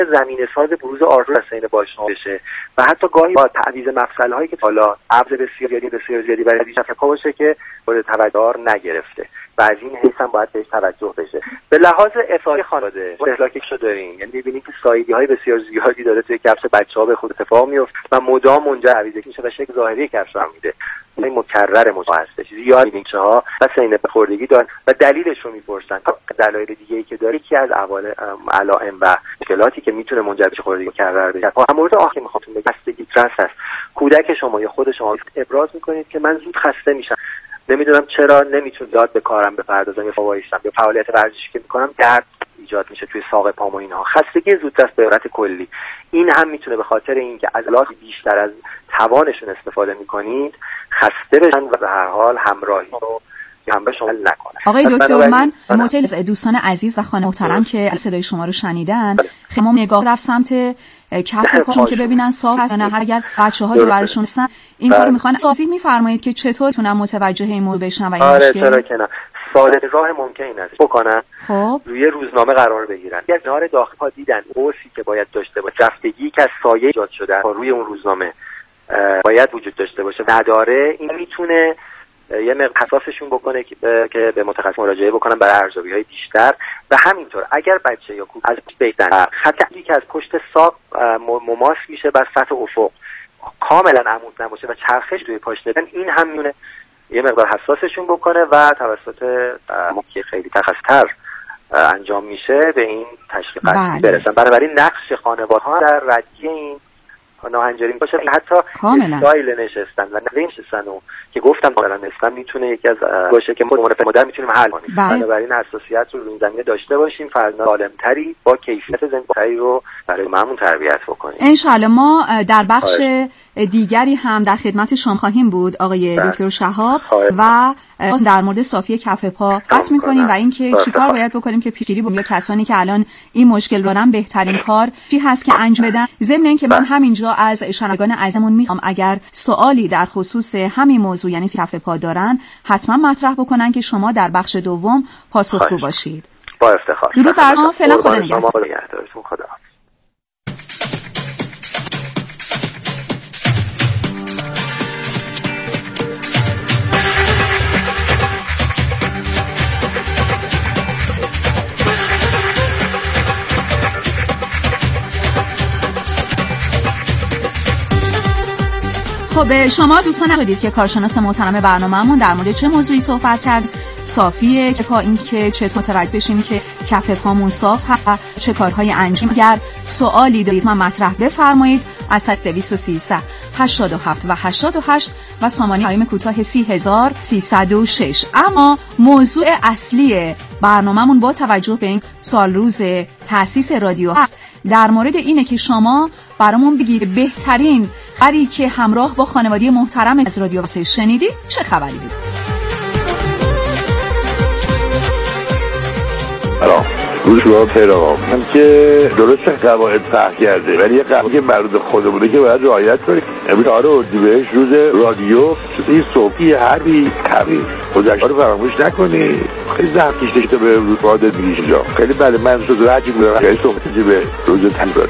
زمینه ساز بروز آرزو حسین باشنامه بشه و حتی گاهی با تعویض مفصل‌هایی که حالا ابز بسیار زیادی برای دیشب باشه که مورد توجه نگرفته و از این حیث هم باید بهش توجه بشه. به لحاظ افاده خانواده استهلاکش رو داریم، یعنی می‌بینید که سایگی‌های بسیار زیادی داره توی کفش بچه‌ها به خود اتفاق میفته و مدام اونجا تعویض میشه و شکل ظاهری کفش هم میده. این مکرر هستش. زیاد بچه‌ها و سین بخوردگی دارن و دلیلش رو میپرسن. دلایل دیگه‌ای که داره یکی از علائم و مشکلاتی که میتونه منجر به خوردگی مکرر بشه. مورد آخر که می‌خوام بگم خستگی ترس هست. کودک شما یا خود شما ابراز می‌کنید که من زود خسته میشم. نمیدونم چرا نمیتونم زیاد به کارم بپردازم یا وایسم یا فعالیت ورزشی که میکنم درد ایجاد میشه توی ساق پام و اینها. خستگی زودرس به صورت کلی این هم میتونه به خاطر اینکه عضلات بیشتر از توانشون استفاده میکنید خسته بشن و به هر حال همراهی رو هم به شما نکنه. آقای دکتر، من مطلع از دوستان عزیز و خانم محترم که صدای شما رو شنیدن خیلی نگاه رفت سمت کف پاشون که ببینن صاف هست یا نه. اگر بچه‌ها دوبارشون هستن این کارو میخوان توضیح میفرمایید که چطور میتونن متوجه این موضوع بشن و این مشکل ساده راه ممکن است بکنن. خب روی روزنامه قرار بگیرن. یک نهار داخل پا دیدن قرصی که باید داشته باشه، رفتگی که از سایه ایجاد شده روی اون روزنامه باید وجود داشته باشه نداره، این میتونه یه حساسشون بکنه که به متخصص مراجعه بکنن برای ارزیابی‌های بیشتر. و همینطور اگر بچه یا کودک از بیتن خطی که از پشت ساق مماس میشه بر سطح افق کاملا عمود نباشه و چرخش توی پاش بدن، این هم میونه یه مقدار حساسشون بکنه و توسط که خیلی تخصص‌تر انجام میشه به این تشخیص برسن. بنابراین نقش خانواده‌ها در ردیه این ناهنجاری باشه. حتی استایل نشستن و نشستن و که گفتم مثلا نشستن میتونه یکی از باشه که مدام میتونیم حل کنیم. بنابراین حساسیت رو این زمینه داشته باشیم، فرد سالم‌تری با کیفیت زندگی رو برای مامون تربیت بکنیم. ان شاءالله ما در بخش دیگری هم در خدمت شما خواهیم بود آقای دکتر شهاب و در مورد صافی کف پا بحث می‌کنیم و اینکه چیکار باید بکنیم که پیشگیری بکنیم. کسانی که الان این مشکل دارن بهترین کار چی هست که انجام بدن. ضمن اینکه من همینجا از شنوندگان عزیزمون میخوام اگر سوالی در خصوص همین موضوع یعنی کف پا دارن حتما مطرح بکنن که شما در بخش دوم پاسخگو باشید. با افتخار. درود بر شما. فعلا خدا نگهدار. خدا. خب شما دوستان نبودید که کارشناس محترم برنامه‌مون در مورد چه موضوعی صحبت کرد؟ صافیه که پا این که چطور متوجه بشیم که کف پامون صاف هست و چه کارهای انجام. اگر سوالی دارید من مطرح بفرمایید از 213 87 و 88 و سامانه پیام کوتاه 30306. اما موضوع اصلی برنامه‌مون با توجه به این سال روز تأسیس رادیو هست در مورد اینه که شما برامون بگید بهترین خبری که همراه با خانواده محترم از رادیو واسه شنیدید چه خبری بود؟ سلام، روزگار پیرا من که درست قواعد فرق کرده ولی یه قواعدی که مربوط خودمونه که باید رعایت کنیم. امروز اردیبهشت روز رادیو این صبحی حربی تغییر گذشته رو فراموش نکنید. خیلی زحمت کشیده به روز عادت میگیش اینجا خیلی بله من شد راجع میگم خیلی صحبت به روز تنبرد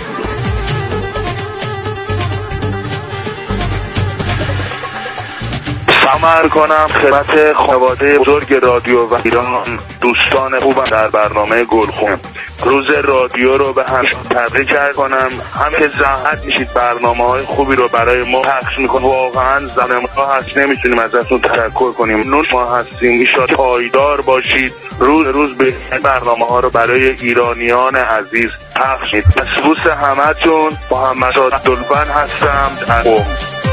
عمل کنم خدمت خانواده بزرگ رادیو و ایران دوستان خوبم در برنامه گلخون. روز رادیو رو به هم تبریک کنم. هم که زحمت میشید برنامه‌های خوبی رو برای ما پخش میکنید. واقعا زحمت ما هست نمیتونیم ازتون تشکر کنیم. نون ما هستیم. ان شاءالله پایدار باشید. روز به برنامه‌ها رو برای ایرانیان عزیز پخش کنید. مسئول همتون محمد عبدالبن هستم از قم.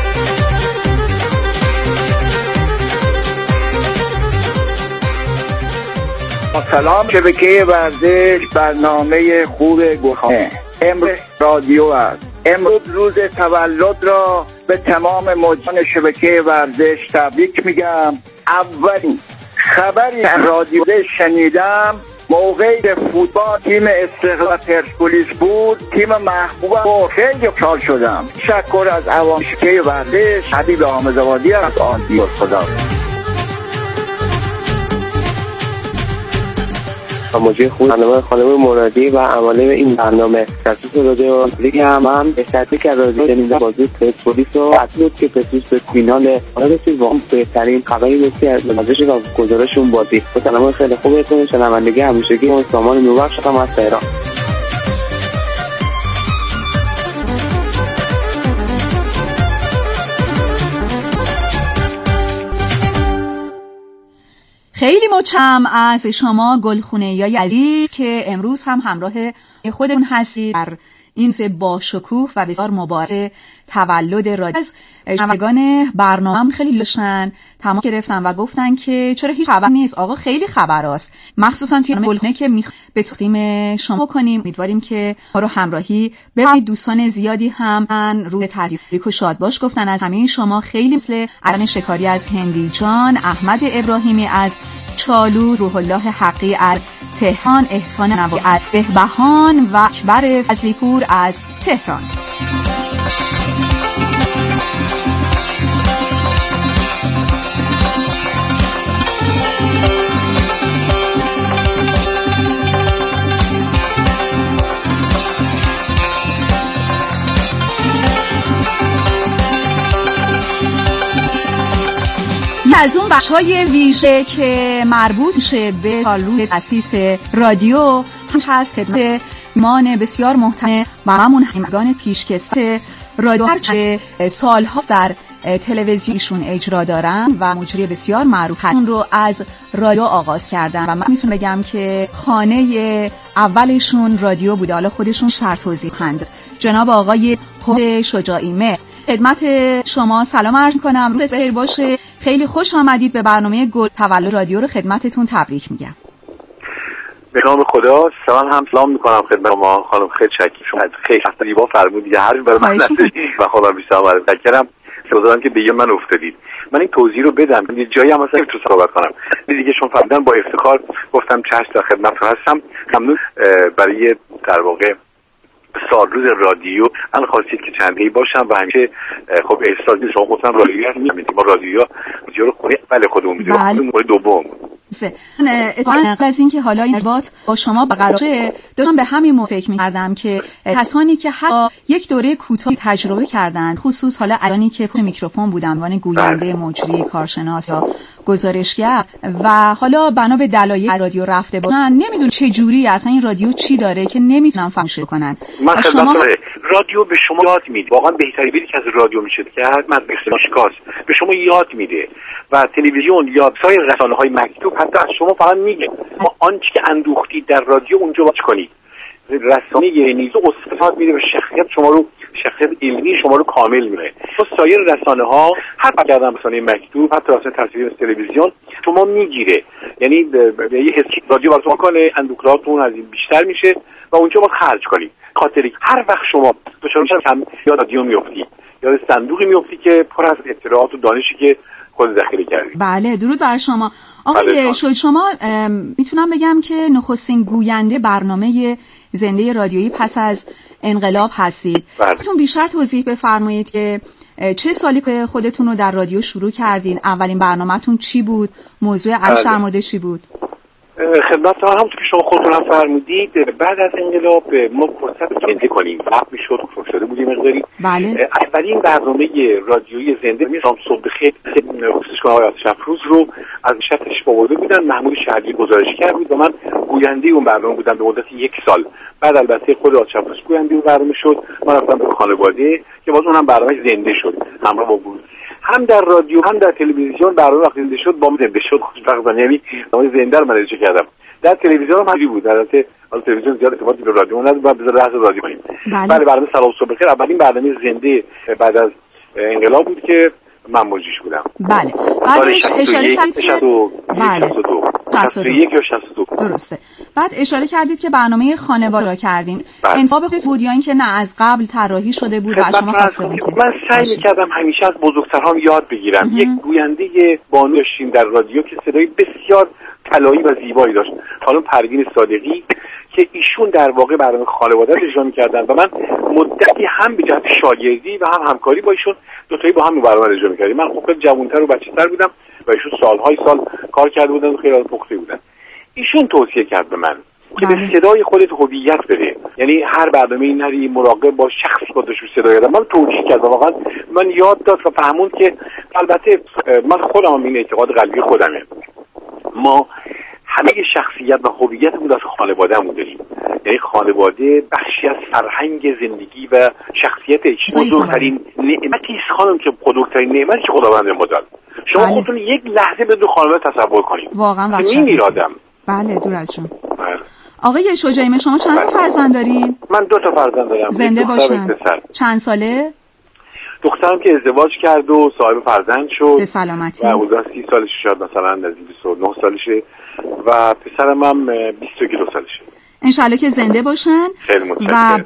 سلام، شبکه ورزش برنامه خوب گلخانه امروز رادیو است. امروز روز تولد را به تمام مجریان شبکه ورزش تبریک میگم. اولین خبری رادیو شنیدم موقعی که فوتبال تیم استقلال پرسپولیس بود، تیم محبوبم، خیلی خوشحال شدم. تشکر از عوام شبکه ورزش. حبیب آمدزادی از آنتی خدا. و مجری خوب برنامه خانم مرادی و عماله این برنامه تاسیس رادیو لیگ هم استاتیک رادیو شنیدن بازی پرسپولیس و اصلی که پرسپولیس به فینال رسید واقعا بهترین خبری بود که از ازش و گزارش اون بازی با سلام خیلی خوبتون شنوندگی همیشگی اون سامان نوربخش هم از تهران. خیلی متشکرم از شما گلخونه‌ای عزیز که امروز هم همراه خودمون هستید در این با شکوه و بسیار مبارک تولد رادیو. از شنوندگان برنامه خیلی داشتن تماس گرفتن و گفتن که چرا هیچ خبر نیست آقا، خیلی خبراست، مخصوصا توی گلخونه که به تقدیم شما کنیم. امیدواریم که ما رو همراهی ببینید. دوستان زیادی هم روی تبریک و شادباش گفتن از همه شما، خیلی مثل علم شکاری از هندی جان، احمد ابراهیمی از چالو، روح الله حقی از تهران، احسان نوایی از بهبهان و اکبر فضلیپور از تهران. از اون بخش‌های ویژه که مربوط میشه به سالروز تأسیس رادیو هم هست خدمت مان بسیار محترم برامون همگان پیشکسوت رادیو هرچه سال‌ها در تلویزیون ایشون اجرا دارن و مجری بسیار معروف هستن رو از رادیو آغاز کردن و من میتونم بگم که خانه اولشون رادیو بوده. حالا خودشون توضیح دهند. جناب آقای هوشنگ شجاعی خدمت شما سلام عرض می‌کنم، روزت بخیر باشه. خیلی خوش آمدید به برنامه گل تولد رادیو رو خدمتتون تبریک میگم. به نام خدا سلام میکنم خدمت ما خانم. خیلی شکر شما خیلی زیبا فرمودید، حرفی برای من ندارید و خدا بی‌ثمر بکرم سوزادم که به من افتادید. من این توضیح رو بدم یه جایی هم مثلا تو صحبت کنم دیگه چون فرمودن با افتخار گفتم چشم در خدمتتون هستم. ممنون برای در واقع سالروز رادیو. من خواستید که چنده‌ای باشم و همیشه خب احساس شما گفتم رادیو هست می‌بینید ما رادیو رو خونه بله خودمون می‌دونیم. مورد دوم قبل از اینکه حالا این ارتباط با شما برقرار شه داشتم به همین موضوع فکر می‌کردم که کسانی که حتی یک دوره کوتاه تجربه کردند، خصوص حالا ارانی که پشت میکروفون بودن عنوان گوینده، مجری، کارشناس یا گزارشگر و حالا بنا به دلایل رادیو رفته باشن، نمیدونم چه جوری اصلا این رادیو چی داره که نمیتونن فهمش کنن. شما رادیو به شما یاد میده، واقعا بهترین چیزی که از رادیو میشه که هر مدرسه مشکاس به شما یاد میده و تلویزیون یا سایر رسانه‌های مکتوب حتی از شما فقط میگه ما آنچه که اندوختید در رادیو اونجا واچ کنید. رسانه نیزو استفاده میده و شخصیت شما رو، شخصیت علمی شما رو کامل میکنه. تو سایر رسانه‌ها هر بقیه رسانه مکتوب حتی رسانه تصویری تلویزیون شما میگیره، یعنی یه حسی رادیو براتون کنه اندوکراتون از این بیشتر میشه و اونجا باید خرج کنید. خاطری هر وقت شما دچار یاد رادیو میافتید یاد صندوقی میافتید که پر از اطلاعات و دانشی که خود ذخیره کردید. بله درود بر شما آقای شما میتونم بگم که نخستین گوینده برنامه زنده رادیویی پس از انقلاب هستید. میتون بیشتر توضیح بفرمایید که چه سالی که خودتون رو در رادیو شروع کردین؟ اولین برنامه‌تون چی بود؟ موضوع اصلی در مورد چی بود؟ خدمتتون همونطور که شما خودتون هم فرمودید بعد از انقلاب ما فرصت زنده کنیم وقت میشد فرصت بودیم مقداری. بله. اولین برنامه رادیویی زنده میرم صبح بخیر خصوصا آقای آتش افروز رو از شتش آورده بودن، محمود شهری گزارشگر بود و من گوینده اون برنامه بودم به مدت 1 سال. بعد البته خود آتش افروز گوینده اون برنامه شد، من رفتم به خانواده که باز اونم برنامه زنده شد همراه با بود. هم در رادیو هم در تلویزیون برنامه وقتی زنده شد با من زنده شد خوشبختانه، یعنی برنامه زنده رو من اجرا کردم. در تلویزیون هم همین بود، البته تلویزیون زیاد ارتباطی به رادیو نداشت و بذار رأس رادیو کنیم. بله برنامه سلام صبح بخیر اولین برنامه زنده بعد از انقلاب بود که من مجریش بودم. بله بعدش اشاره کردید که بله 61 یا 62 درسته. بعد اشاره کردید که برنامه خانواده را کردین. انتخاب خودت بود یا اینکه نه از قبل طراحی شده بود و شما خواسته بودید؟ من سعی می‌کردم همیشه از بزرگترام یاد بگیرم. یک گوینده بانو داشتیم در رادیو که صدای بسیار طلایی و زیبایی داشت، خانم پروین صادقی که ایشون در واقع برنامه خانواده رو اجرا می‌کردن و من مدتی هم به جهت شاگردی و هم همکاری با ایشون دو تایی با هم برنامه اجرا می‌کردیم. من خب جوان‌تر و بچه‌تر بودم و ایشون سال‌های سال کار کرده بودن و خیلی پخته بودن. ایشون توصیه کرد به من که به صدای خودت هویت بده، یعنی هر برنامه‌ای نری مراقب با شخص خودش صدای بدم. من توجیه کردم، واقعا من یاد داد و فهموند که البته من خودم این اعتقاد قلبی خودمه، ما همه شخصیت و هویتمون از خانواده‌مون داریم، یعنی خانواده بخشی از فرهنگ زندگی و شخصیت اجتماعی بزرگترین نعمتی است خانم، که بزرگترین نعمتی که خداوند ما داد. شما خودتون یک لحظه بدون خانواده تصور کنید، واقعا میمیرادم. بله دور از جون. آقای شجاعی، شما چند تا فرزند دارین؟ من 2 تا فرزند دارم. زنده باشن. چند ساله؟ دخترم که ازدواج کرد و صاحب فرزند شد به سلامتی و حدود 30 سالش شد، مثلا نزدیک 29 سالشه و پسرم هم 22 سالشه. انشالله که زنده باشن. خیلی متشکرم. و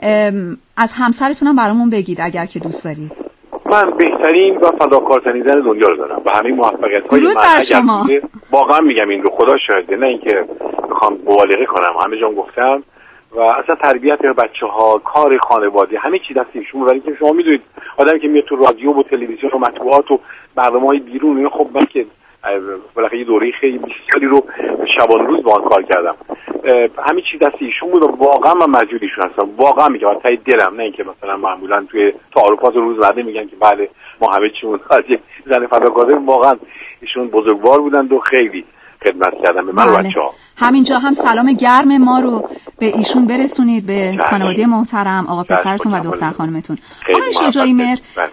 از همسرتونم برامون بگید اگر که دوست دارید. من بهترین و فداکارترین زن دنیا رو دارم و همه موفقیت‌های من اگر واقعا میگم این رو خدا شاهده، نه اینکه بخوام مبالغه کنم، همه جام گفتم و اصلا تربیت بچه‌ها، کار خانواده، همه چی دست ایشون. برای اینکه شما میدونید آدمی که میاد تو رادیو و تلویزیون و مطبوعات و برنامه‌های بیرون، اینا خب من که بالاخره یه دوره خیلی 20 سالی رو شبانه روز با آن کار کردم، همه چی دست ایشون بود و واقعا من مجبور ایشون هستم. واقعا میگم از ته دلم، نه اینکه مثلا معمولا توی تعارفات روزمره میگن که بله ما همه چیمون از یک زن فداکار، واقعا ایشون بزرگوار بودند و خیلی خدمت کردن به من و بچه‌ها. همینجا هم سلام گرم ما رو به ایشون برسونید، به خانواده محترم، آقا پسرتون و دختر خانمتون. آقای شجاعی مهر،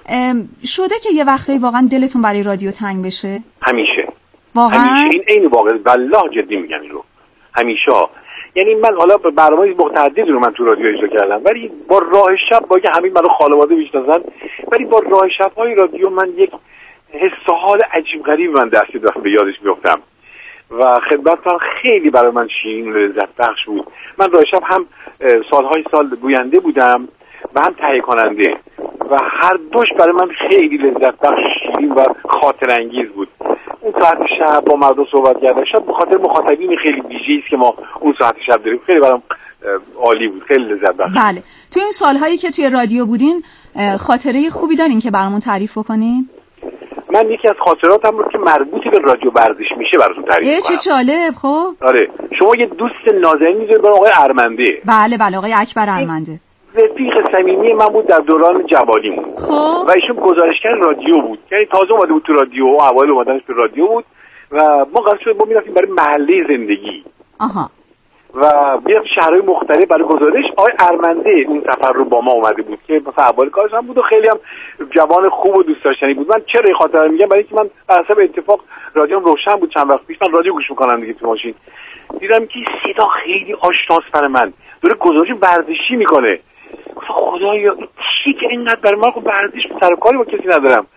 شده که یه وقتی واقعا دلتون برای رادیو تنگ بشه؟ همیشه. واقعا همیشه این واقعا والله جدی میگم این رو. همیشه. یعنی من حالا برنامه‌های متعددی رو من تو رادیو اجرا کردم، ولی با راه شب با که همین منو خانواده میشناسن، ولی با راه شب‌های رادیو من یک حس و حال عجیب غریب من دستی دارم به یادش میافتم و خدمتتون خیلی برای من شیرین و لذت بخش بود. من راه شب هم سالهای سال گوینده بودم و هم تهیه کننده و هر دوش برای من خیلی لذت بخش، شیرین و خاطر انگیز بود. اون ساعت شب با مردم صحبت کردن، شاید به خاطر مخاطبین خیلی ویژه‌ای است که ما اون ساعت شب داریم، خیلی برام عالی بود، خیلی لذت بخش. بله. تو این سالهایی که توی رادیو بودین خاطره خوبی دارین که برامون تعریف بکنین؟ من یکی از خاطراتم رو که مربوطی به رادیو ورزش میشه براتون تعریف کنم. چه جالب. خب آره، شما یه دوست نازنین میذارید برای آقای ارمنده. بله آقای اکبر ارمنده. رفیق صمیمی من بود در دوران جوانیمون. خب و ایشون گزارشگر رادیو بود، یعنی تازه اومده بود تو رادیو و اوایل اومدنش به رادیو بود و ما قرار شد ما میرفتیم برای محله زندگی. آها. و میرفتیم شهرهای مختلف برای گزارش. آقای ارمنده اون سفر رو با ما اومده بود که مثلا اول کارش هم بود و خیلی هم جوان خوب و دوست داشتنی بود. من چرا این خاطره میگم؟ برای اینکه من بر حسب اتفاق رادیوم روشن بود چند وقت پیش، من رادیو گوش میکنم دیگه تو ماشین، دیدم که صدا خیلی آشناست برای من، داره گزارش ورزشی میکنه. خدایا چی که اینقدر برای من ورزش سر و کاری با کسی ندارم.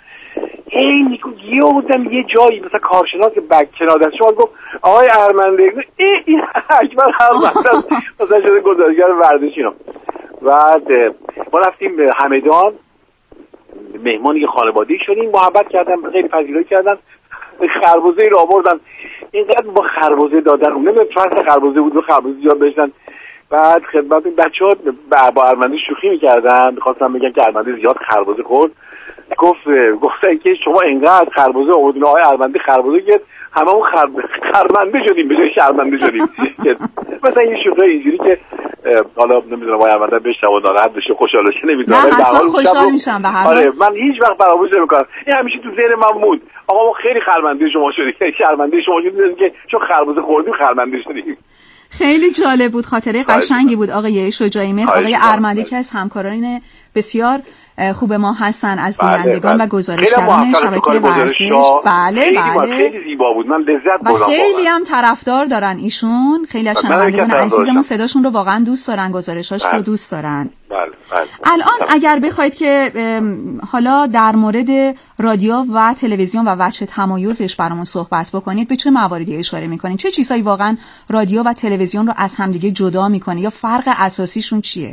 یه بودم یه جایی مثلا کارشناس که کنار دست شما گفت آقای ارمنده، این اکبر ارمنده مثلا شده گزارشگر ورزشی رو. بعد ما رفتیم به همدان، مهمان یه خانواده‌ای شدیم، محبت کردن، خیلی پذیرایی کردن، خربزه رو آوردن، اینقدر با خربزه دادن، اون نمیدونم چند خربزه بود و خربزه زیاد داشتن. بعد خدمت بچه‌ها با ارمنده شوخی می‌کردن، می‌خواستن بگن که ارمنده زیاد خربزه خورد. گفتن که شما اینقدر خربزه آوردین، آقای ارمنده خربزه گرفت، هممون خرمنده شدیم به جای شرمنده شدیم. مثلا این شوخی اینجوری که حالا نمیدونم آقای ارمنده بهش ناراحت بشه خوشحال بشه نمیدونم، نه حتما خوشحال میشم به هر حال. آره من هیچ وقت فراموش نمی‌کنم، این همیشه تو ذهن من بود. آقا ما خیلی خرمنده شما شدیم، شرمنده شما شدیم که چون خربزه خوردیم خرمنده شدیم. خیلی جالب بود، خاطره قشنگی بود آقای شجاعی مهر. آقای ارمنده که از همکاران بسیار خوب ما هستن، از گویندگان و گزارشگران شبکه ورزش. بله خیلی زیبا بود، من لذت بردم. خیلی هم طرفدار دارن ایشون، خیلی از شنوندگان عزیزمون صداشون رو واقعا دوست دارن، گزارشاش رو دوست دارن. الان اگر بخواید که حالا در مورد رادیو و تلویزیون و وجه تمایزش برامون صحبت بکنید، به چه مواردی اشاره میکنید؟ چه چیزایی واقعا رادیو و تلویزیون رو از همدیگه جدا میکنه یا فرق اساسیشون چیه؟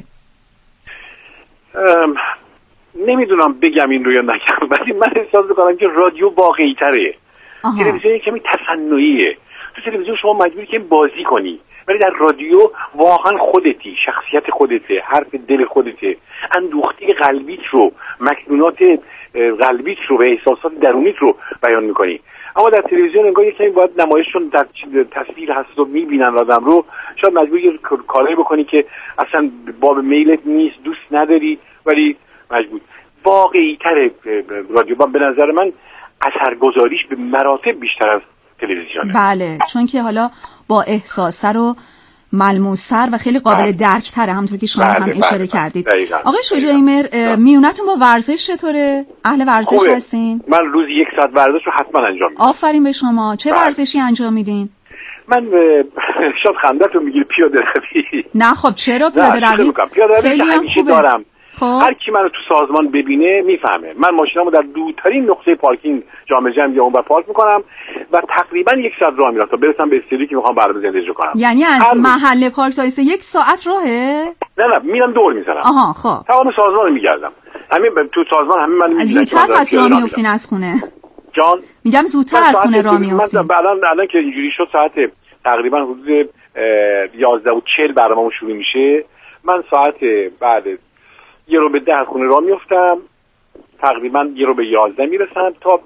نمیدونم بگم این رو یا نگم، ولی من احساس میکنم که رادیو واقعی تره. تلویزیون کمی تصنعیه. تو تلویزیون شما مجبوری که بازی کنی، ولی در رادیو واقعا خودتی، شخصیت خودته، حرف دل خودته، اندوختی قلبیت رو، مکنونات قلبیت رو و احساسات درونیت رو بیان میکنی. اما در تلویزیون انگار یکمی باید نمایششون در تصویر هست و میبینن آدم رو، شاید مجبوری کارایی بکنی که اصلا باب میلت نیست، دوست نداری، ولی مجبور. واقعی تر رادیو به نظر من اثرگذاریش به مراتب بیشتر از تلویزیونه. بله، چون که حالا با احساسه رو ملموس‌تر و خیلی قابل درک تره، همونطور که شما هم اشاره کردید. آقای شجاعی مهر، میونتون با ورزش چطوره؟ اهل ورزش هستین؟ من روزی 1 ساعت ورزش رو حتما انجام میدم. آفرین به شما. چه ورزشی انجام میدین؟ من شاید خنده‌تون میگیره پیاده روی. نه خب چرا پیاده روی؟ خیلی همیشه دارم. هر کی منو تو سازمان ببینه میفهمه. من ماشینمو در دورترین نقطه پارکینگ جامعه جمعی اونور پارک میکنم و تقریبا 1 ساعت راه میرم تا برسم به استودیویی که میخوام برنامه زنده اجرا کنم. یعنی از محل پارک تا 1 ساعت راهه؟ نه میرم دور میزنم. آها خب. تمام سازمان رو میگردم. همین تو سازمان همین منو میبینن. زودتر پس راه میافتین از خونه؟ جان میگم زودتر از خونه راه میافتین. مثلا الان که اینجوری شد ساعت تقریبا حدود 11:40 برنامه‌مون شروع میشه. من ساعت بعد 11:10 از خونه راه میافتم، تقریبا 11:11 میرسم تا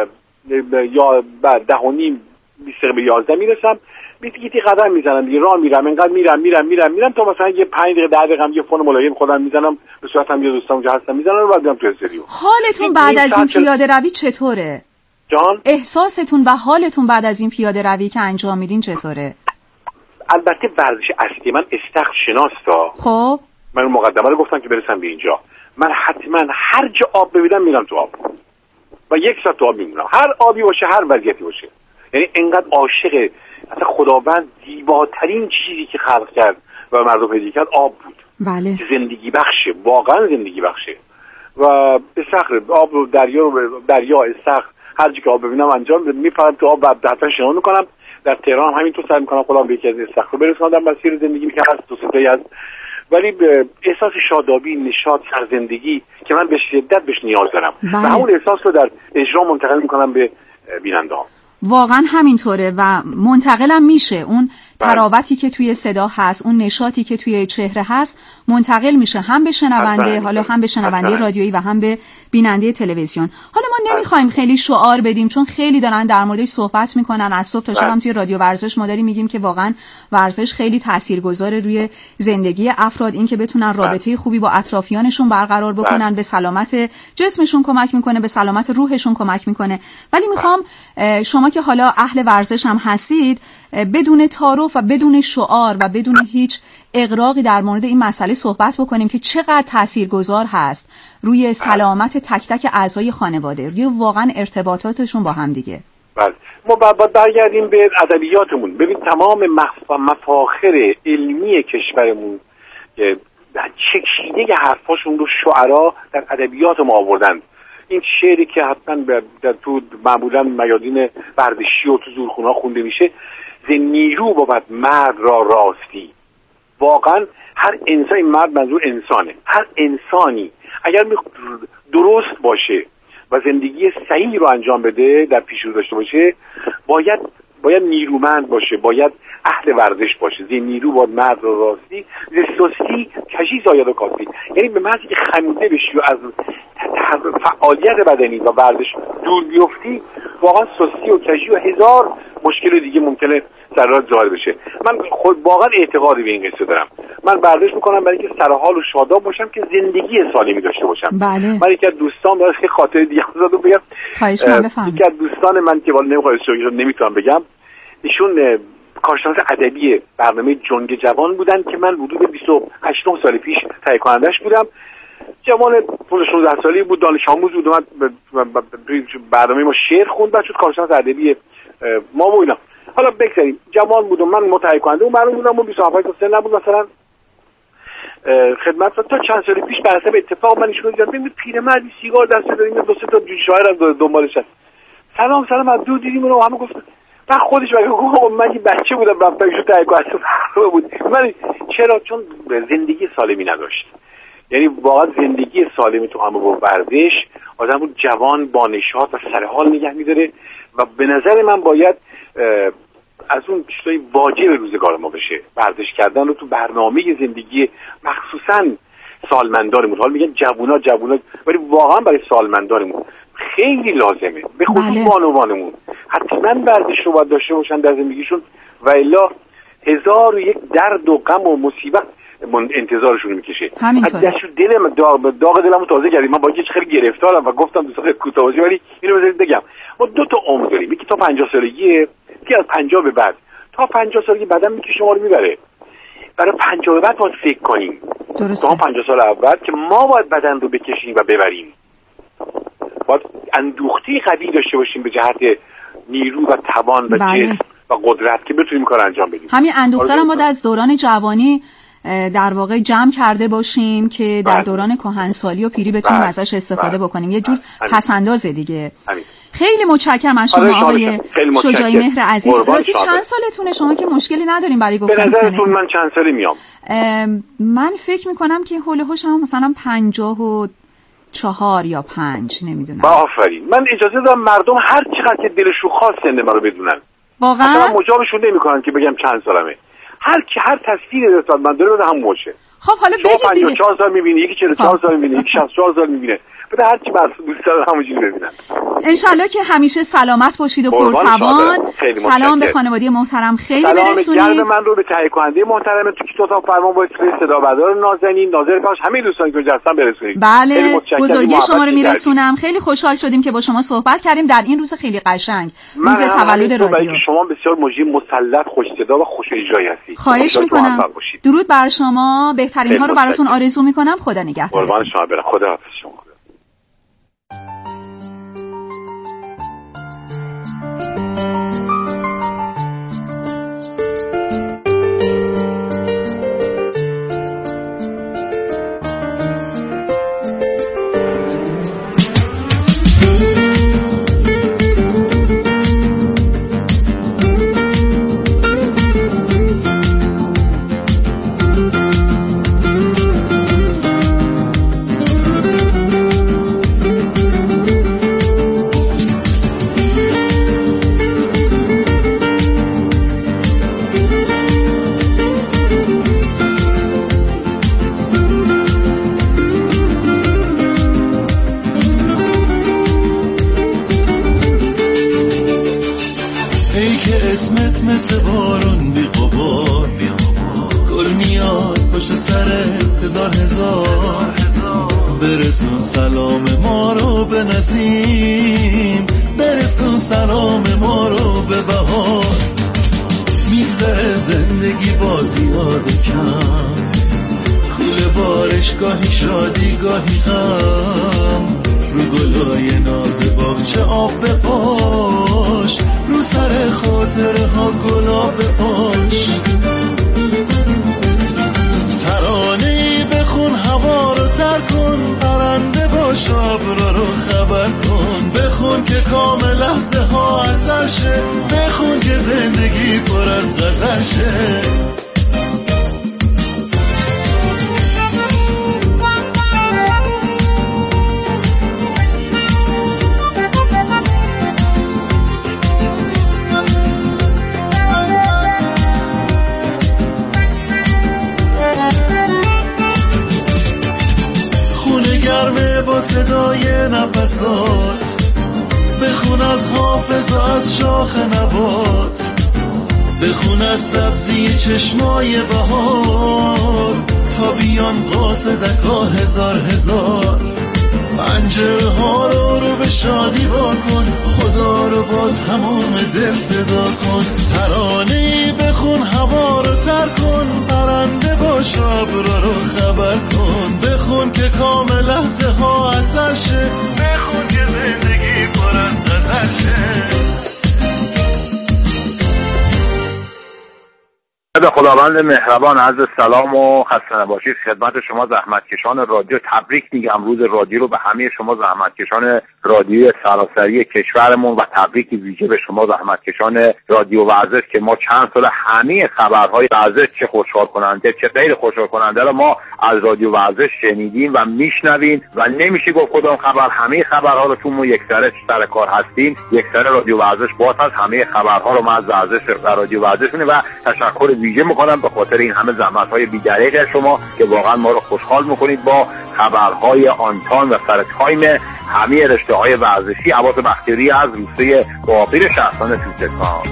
یا بعد 10:30 20 دقیقه به 11 میرسم. بیتی قدم میزنم دیگه، راه میرم، انقدر میرم تا مثلا یه 5 دقیقه 10 دقیقه یه فون ملایم خودم میزنم، به صورتم یه دوستام اونجا هستم میزنم و بعد میام تو استودیو. حالتون بعد از این پیاده روی چطوره؟ جان؟ احساستون و حالتون بعد از این پیاده روی که انجام میدین چطوره؟ البته ورزش اصلی من استخر شناستا. خب من مقدمه رو گفتم که برسم به اینجا. من حتما هر جا آب ببینم میرم تو آب و 1 ساعت تو آب میمونم، هر آبی باشه، هر وضعیتی باشه. یعنی انقدر عاشق اصلا خداوند زیباترین چیزی که خلق کرد و مردم پیدا کرد آب بود. بله. زندگی بخشه، واقعا زندگی بخشه. و استخر آب رو دریا استخر هر جا که آب ببینم انجام میپرم تو آب و حتما شنا میکنم. در تهران هم همینطور سعی میکنم خودم به یکی از استخر برسونم. مسیر زندگی که هست تو سطحی هست، ولی به احساس شادابی، نشاط، سرزندگی که من به شدت بهش نیاز دارم و همون احساس رو در اجرا منتقل میکنم به بیننده‌ها. واقعا همینطوره و منتقلم میشه. اون تراوتی که توی صدا هست، اون نشاطی که توی چهره هست منتقل میشه هم به شنونده، حالا هم به شنونده رادیویی و هم به بیننده تلویزیون. حالا ما نمیخوایم خیلی شعار بدیم چون خیلی دارن در موردش صحبت میکنن. از صبح تا شب هم توی رادیو ورزش ما داریم میگیم که واقعا ورزش خیلی تاثیرگذاره روی زندگی افراد، این که بتونن رابطه خوبی با اطرافیانشون برقرار بکنن، به سلامت جسمشون کمک میکنه، به سلامت روحشون کمک میکنه. ولی میخوام شما که حالا اهل ورزش هم هستید، بدون تعارف و بدون شعار و بدون هیچ اغراقی در مورد این مسئله صحبت بکنیم که چقدر تاثیرگذار هست روی سلامت تک تک اعضای خانواده، روی واقعا ارتباطاتشون با هم دیگه. بله، ما باید برگردیم به ادبیاتمون. ببین تمام مفاخر علمی کشورمون چکشیده حرفاشون رو شعرا در ادبیات ما آوردن. این شعری که حتما تو معمولا میادین ورزشی و تو زورخونه‌ها خونده میشه، ز نیرو بود مرد را راستی. واقعا هر انسان، مرد منظور انسانه، هر انسانی اگر درست باشه و زندگی صحیح رو انجام بده، در پیش رو داشته باشه، باید نیرومند باشه، باید اهل ورزش باشه. ز نیرو بود مرد را راستی، ز سستی کژی زاید و کاستی. یعنی به محضی که خمیده بشی و از فعالیت بدنی و ورزش دور بیفتی، واقعا سستی و کژی و هزار مشکل دیگه ممکنه سرات ظاهر بشه. من خود واقعا اعتقادی به این قصه دارم. من ورزش میکنم برای اینکه سرحال و شاداب باشم، که زندگی سالمی داشته باشم. بله. من یکی از دوستان داره که خاطر دیگه زدم بگم. خواهش می‌کنم بفرمایید. یکی از دوستان من که والا نمیتونم بگم، ایشون کارشناس ادبی برنامه جنگ جوان بودن که من حدود 28 سال پیش تهیه کنندش بودم. جوان 16 سالی بود، دانش آموز بود، اومد برنامه ما شعر خوند، بعد شد کارشناس ادبی ما و اینا. حالا بگذاریم جوان بود و من متهیه کننده اون برنامه بودم و 27 سال نبود مثلا خدمت. تا چند سال پیش بر حسب اتفاق من ایشون دیدم، ببین پیرمردی سیگار دست داره، دو سه تا شاعر از دنبالش هست. سلام از دور دیدیم و همه گفتن. بعد خودش میگه من یه بچه بودم رفتم ایشون تهیه کننده بود. من چرا؟ چون زندگی سالمی نداشت. یعنی واقعا زندگی سالمی تو همه با ورزش آدم رو جوان با نشاط و سرحال نگه میداره و به نظر من باید از اون چیزای واجب روزگار ما بشه. ورزش کردن رو تو برنامه زندگی مخصوصا سالمندانمون، حالا میگن جوونا ولی واقعا برای سالمندانمون خیلی لازمه، به خصوص بانوانمون حتما ورزش رو باید داشته باشن در زندگیشون و الا 1001 درد و غم و مصیبت انتظارشون میکشه. همینطوره. دلم داغ دلمو تازه کردیم. من با اینکه خیلی گرفتارم و گفتم دوستان کوتاهی، ولی اینو بذارید بگم. ما 2 تا عمر داریم، یکی تا 50 سالگیه، یکی از 50 به بعد. تا 50 سالگی بعدم میکشه شما رو میبره. برای 50 به بعد باید فکر کنیم. درسته. تا 50 سال اول که ما باید بدن رو بکشیم و ببریم. باید اندوختی قوی داشته باشیم به جهت نیرو و توان و جسم و قدرت که بتونیم کار انجام بدیم. همین اندوختن ما از دوران جوانی در واقع جمع کرده باشیم که در دوران کهنسالی و پیری بتونیم ازش استفاده بکنیم. یه جور پسندازه دیگه. خیلی متشکرم از شما آقای شجاعی مهر عزیز. راستی چند سالتونه شما که مشکلی نداریم برای گفتن سنتون؟ به نظرتون من چند سالی میام؟ من فکر میکنم که هول هوش هم مثلا 54 یا 5 نمیدونم. آفرین. من اجازه دارم مردم هر چقدر که دلشون خواست سن من رو بدونن. واقعا اصلا مجابشون نمیکنن که بگم چند سالمه. هر تصویر رسال من داره همون باشه. خب حالا بگید دیگه. 54 سال میبینی، یکی 44 سال میبینی، یکی 64 سال میبینه. بده هر چی دوست داره همونجوری ببینن. انشالله که همیشه سلامت باشید و پرتوان. سلام به خانواده محترم خیلی برسونید. سلام گرم من رو به تهیه کننده محترم تو کی اتاق فرمان با صدا بردار نازنین، ناظر کاش، همه دوستانی که جستن برسونید. بله، بزرگی شما رو میرسونم. خیلی خوشحال شدیم که با شما صحبت کردیم در این روز خیلی قشنگ، روز تولد رادیو. شما بسیار مجری مسلط، خوش صدا و خوش اجرایی هستید. خواهش می‌کنم. درود بر شما. بهترین ها رو براتون آرزو می‌کنم. خدا نگهدار. قربان شما برم. خدا حافظ شما. مثل بارون بی غبار گل میاد پشت سرت هزار برسون سلام ما رو به نسیم، برسون سلام ما رو به بهار. میگذره زندگی با زیاد کم، کوله بارش گاهی شادی گاهی غم، رو گلای ناز باغچه آب به پاش، رو سر خاطره ها گلاب پاش. ترانه‌ای بخون هوا رو تر کن، پرنده باش ابرا رو خبر کن، بخون که کام لحظه ها اثر شه، بخون که زندگی پر از غزل شه. با صدای نفسات بخون از حافظ از شاخ نبات، بخون از سبزی چشمای بهار، تا بیان قاصدکا هزار. پنجره ها رو به شادی واکن، خدا رو با تمام دل صدا کن. ترانه‌ای بخون هوا رو تر کن، پرنده باش ابرا رو خبر کن، بخون که کام لحظه ها اثر شه، بخون که زندگی پر از غزل شه. به خداوند مهربان، عرض سلام و خسته نباشید خدمت شما زحمتکشان رادیو. تبریک میگم روز رادیو رو به همه شما زحمتکشان رادیوی سراسری کشورمون و تبریک ویژه به شما زحمتکشان رادیو ورزش که ما چند سال همه خبرهای ورزش چه خوشحال کننده چه غیر خوشحال کننده رو ما از رادیو ورزش شنیدیم و میشنویم و نمیشه گفت کدام خبر، همه خبرها رو چون ما یک سر کار هستیم، یک سر رادیو ورزش باز هست، همه خبرها رو ما از ورزش و رادیو ورزش می‌بینیم و تشکر ویژه میکنم به خاطر این همه زحمت‌های بی‌دریغ شما که واقعا ما رو خوشحال میکنید با خبرهای آنتان و سر تایم همه رشته‌های ورزشی. عباس بختیاری از روسیه باقیر شهرستان سیستان.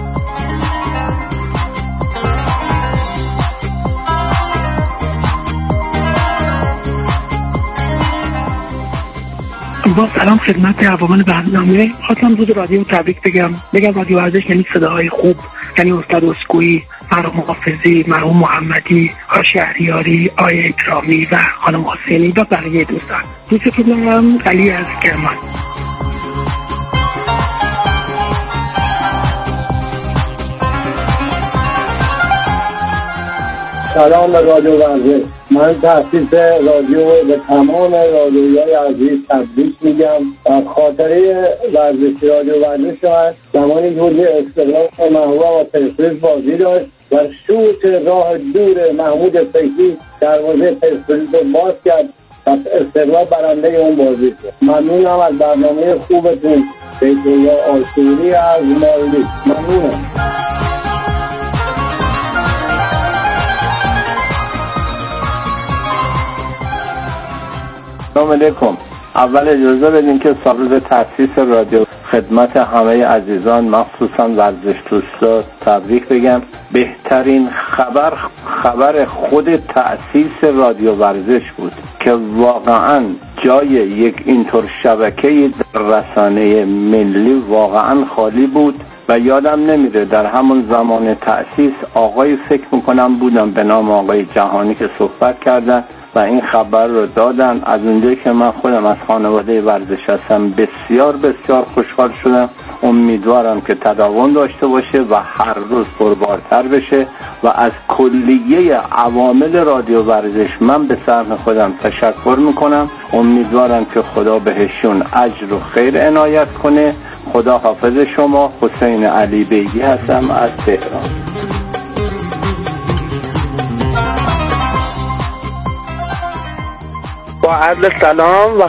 با سلام خدمت عوامل برنامه. خواستم روز رادیو تبریک بگم رادیو ورزش یعنی صداهای خوب، یعنی استاد اسکوئی، مرحوم حافظی، مرحوم محمدی، آقای شهریاری، آقای اکرامی و خانم حسینی و بقیه دوستان. دوستتون دارم. علی از کرمان. سلام به رادیو ورزش. من تأسیس رادیو به تمام رادیوهای عزیز تبریک میگم و خاطره ورزشی رادیو ورزش شاید زمانی که استقلال محبوب و پرسپولیس بازی داشت و شوت راه دور محمود فکری دروازه پرسپولیس رو باز کرد و استقلال برنده اون بازی شد. ممنونم از برنامه خوبتون. بیتویا آشوری از مالی. ممنونم. سلام علیکم. اول اجازه بدین که روز تأسیس رادیو خدمت همه عزیزان مخصوصا ورزش دوستا تبریک بگم. بهترین خبر خود تأسیس رادیو ورزش بود که واقعا جای یک اینطور شبکه‌ای در رسانه ملی واقعا خالی بود و یادم نمیره در همون زمان تأسیس آقای فکر میکنم بودم به نام آقای جهانی که صحبت کردن و این خبر رو دادن. از اونجایی که من خودم از خانواده ورزش هستم بسیار بسیار خوشحال شدم. امیدوارم که تداوم داشته باشه و هر روز پربارتر بشه و از کلیه عوامل رادیو ورزش من به سهم خودم تشکر میکنم. امیدوارم که خدا بهشون اجر و خیر عنایت کنه. خدا حافظ شما. حسین علی بیگی هستم از تهران. با عرض سلام و